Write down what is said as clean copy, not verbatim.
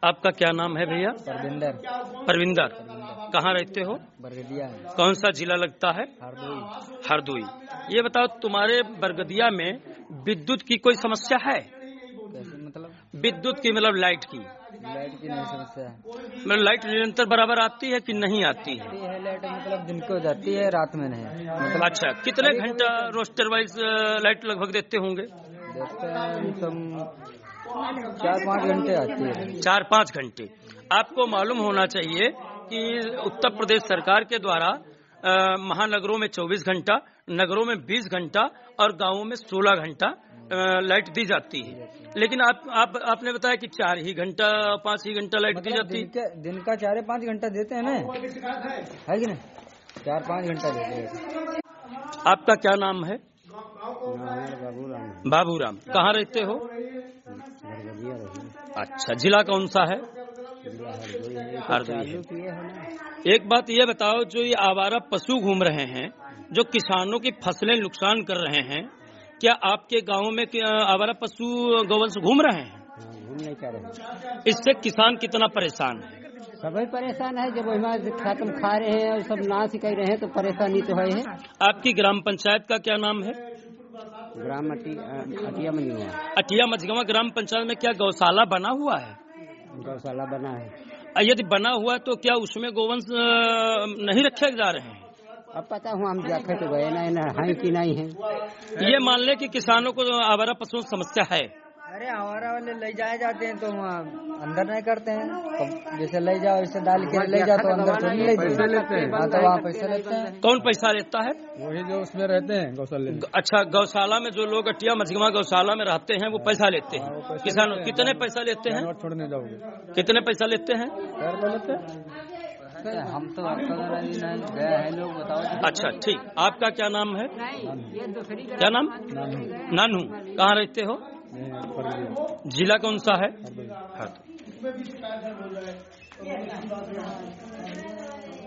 आपका क्या नाम है भैया? परविंदर। परविंदर। कहाँ रहते हो? बरगदिया। कौन सा जिला लगता है? हरदोई। हरदोई। ये बताओ, तुम्हारे बरगदिया में विद्युत की कोई समस्या है? कैसे मतलब? विद्युत की मतलब लाइट की? लाइट की नहीं समस्या है। मतलब लाइट निरंतर बराबर आती है कि नहीं आती है? लाइट मतलब दिन को जाती है, रात में नहीं मतलब। अच्छा, कितने घंटा रोस्टर वाइज लाइट लगभग देते होंगे? देखते हैं तुम 4-5 घंटे आती है। 4-5 घंटे। आपको मालूम होना चाहिए कि उत्तर प्रदेश सरकार के द्वारा महानगरों में 24 घंटा, नगरों में 20 घंटा और गांवों में 16 घंटा लाइट दी जाती है। लेकिन आपने बताया कि 4 ही घंटा 5 ही घंटा लाइट दी जाती है। दिन का 4-5 घंटा देते हैं ना, है कि नहीं? 4-5 घंटा देते हैं। आपका क्या नाम है? बाबूराम। बाबूराम। कहाँ रहते हो? अच्छा, जिला कौन सा है? हरदोई। एक बात ये बताओ, जो ये आवारा पशु घूम रहे हैं, जो किसानों की फसलें नुकसान कर रहे हैं, क्या आपके गांव में आवारा पशु गौवंश घूम रहे हैं? घूम नहीं कर रहे। इससे किसान कितना परेशान है? सभी परेशान है। जब खत्म खा रहे हैं और सब नाश कर रहे हैं तो परेशानी तो है। आपकी ग्राम पंचायत का क्या नाम है? ग्राम अटिया मझगवा। अटिया मझगवा ग्राम पंचायत में क्या गौशाला बना हुआ है? गौशाला बना है। यदि बना हुआ है तो क्या उसमें गोवंश नहीं रखे जा रहे हैं? अब पता हूँ, हम जाके तो गए ना है कि नहीं है। ये मान ले कि किसानों को आवारा पशुओं समस्या है। अरे आवारा वाले ले जाए जाते हैं तो वहाँ अंदर नहीं करते हैं। जैसे ले जाओ, इसे डाल के ले जाओ तो अंदर थोड़ी ले पैसे लेते हैं। हाँ, तो वहाँ पैसे लेते हैं। कौन पैसा लेता है? वही जो उसमें रहते हैं गौशाला। अच्छा, गौशाला में जो लोग अटिया मझगवा गौशाला में रहते हैं वो पैसा लेते हैं। किसानों कितने पैसा लेते हैं? छोड़ने जाओगे कितने पैसा लेते हैं? हम तो नहीं गया है, लोग बताओ। अच्छा, ठीक। आपका क्या नाम है? क्या नाम? नानू। कहाँ रहते हो? जिला कौन सा है? हरदोई।